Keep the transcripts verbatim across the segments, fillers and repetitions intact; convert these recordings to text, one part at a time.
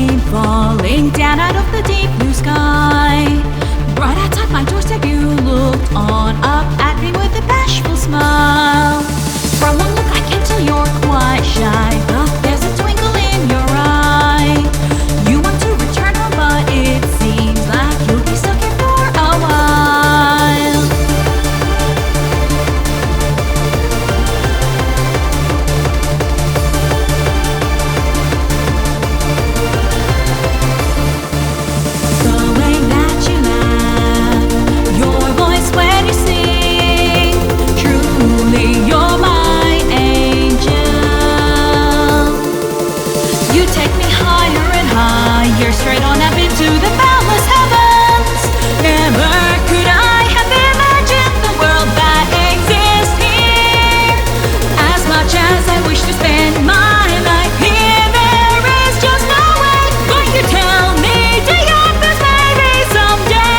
came falling down out of the deep blue sky. Right outside my doorstep you looked on up at me with a bashful smile. From one look I can tell you're quite shy, but there's a twinkle in your eye. You want to return home, but it seems like you'll be stuck here for a while. The way that you laugh, your voice when you sing, truly you're my angel. You take me higher and higher, straight on up into the boundless heavens. Never could I have imagined the world that exists here. As much as I wish to spend my life here, there is just no way. But you tell me, do you think maybe someday?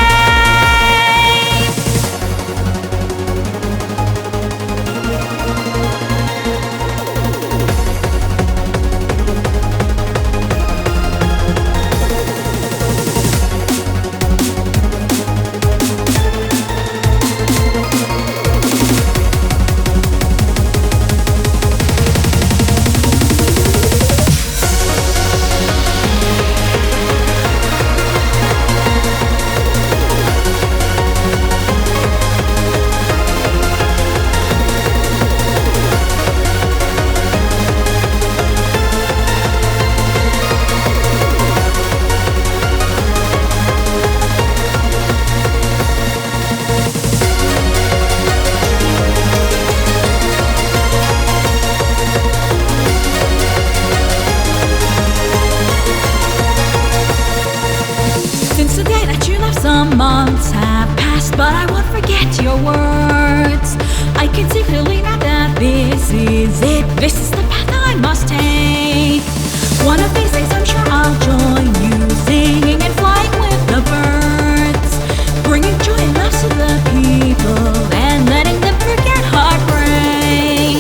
Since the day that you left, some months have passed, but I won't forget your words. I can see clearly now that this is it. This is the path I must take. One of these days I'm sure I'll join you, singing and flying with the birds, bringing joy and love to the people and letting them forget heartbreak.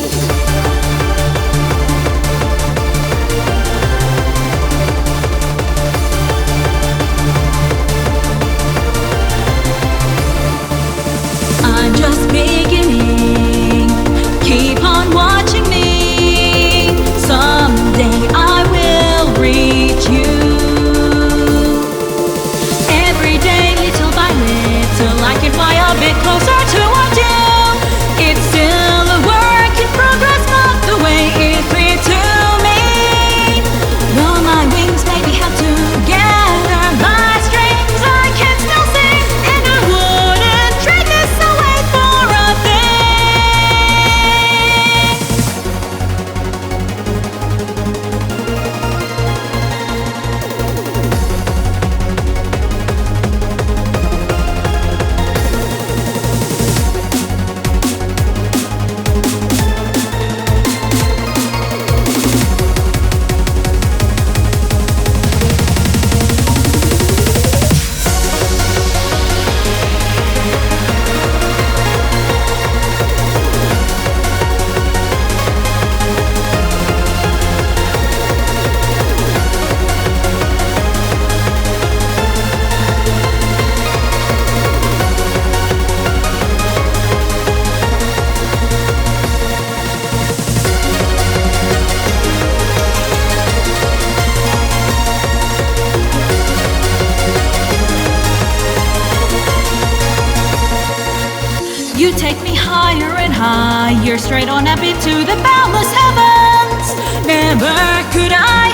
I'm just beginning, keep on watching me. Someday I will reach you. Every day, little by little, I can fly a bit closer to what you. It's still a work in progress, but the way is clear to me. Though my wings may be held together by strings, I can still sing, and I wouldn't trade this away for a thing. You take me higher and higher, straight on up into the boundless heavens. Never could I